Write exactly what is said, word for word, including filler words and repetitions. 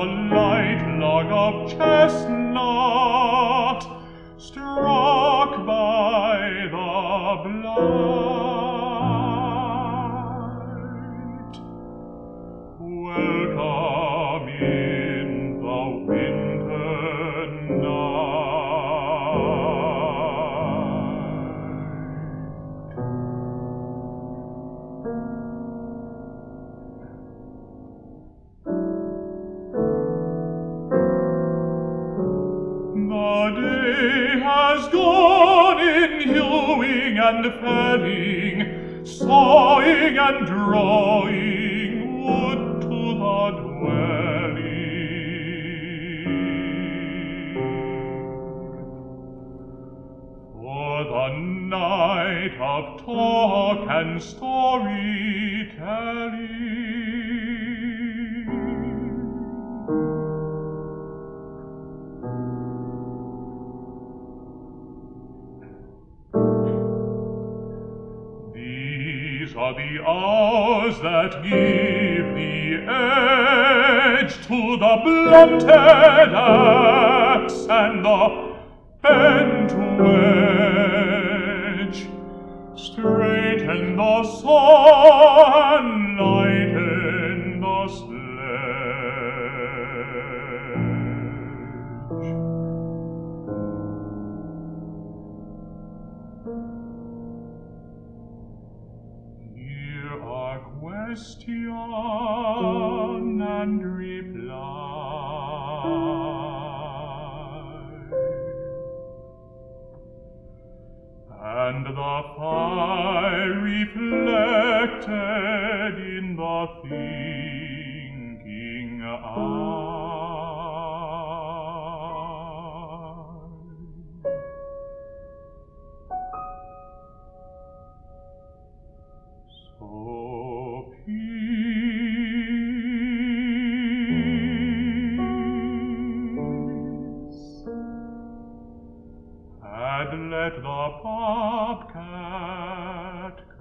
light log of chestnut, struck by the blight. Welcome in the winter night. The day has gone in hewing and felling, sawing and drawing wood to the dwelling. For the night of talk and storytelling. These are the hours that give the edge to the blunted axe and the bent wedge, straighten the saw and lighten the sledge. Here are question and reply, and the fire reflected in the thinking eye. So peace, and let the bobcat